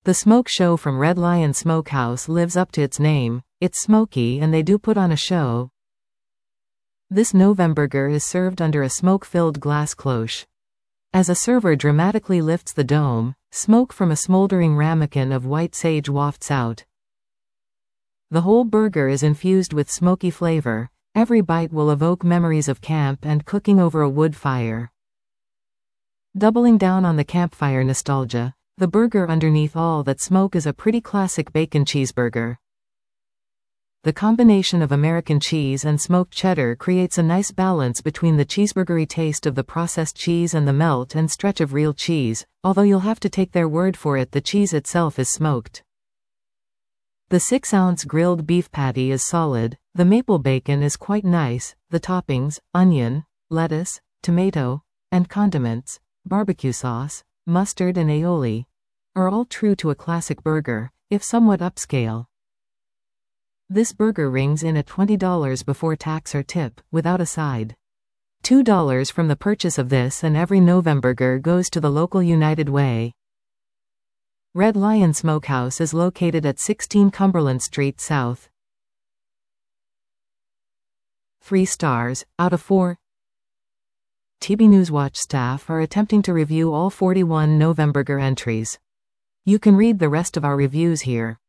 The smoke show from Red Lion Smokehouse lives up to its name. It's smoky and they do put on a show. This Novemberger is served under a smoke-filled glass cloche. As a server dramatically lifts the dome, smoke from a smoldering ramekin of white sage wafts out. The whole burger is infused with smoky flavor. Every bite will evoke memories of camp and cooking over a wood fire. Doubling down on the campfire nostalgia, the burger underneath all that smoke is a pretty classic bacon cheeseburger. The combination of American cheese and smoked cheddar creates a nice balance between the cheeseburgery taste of the processed cheese and the melt and stretch of real cheese, although you'll have to take their word for it, the cheese itself is smoked. The 6-ounce grilled beef patty is solid, the maple bacon is quite nice, the toppings, onion, lettuce, tomato, and condiments, barbecue sauce, mustard and aioli, are all true to a classic burger, if somewhat upscale. This burger rings in at $20 before tax or tip, without a side. $2 from the purchase of this and every Novemberger goes to the local United Way. Red Lion Smokehouse is located at 16 Cumberland Street South. 3 stars out of 4. TB Newswatch staff are attempting to review all 41 Novemberger entries. You can read the rest of our reviews here.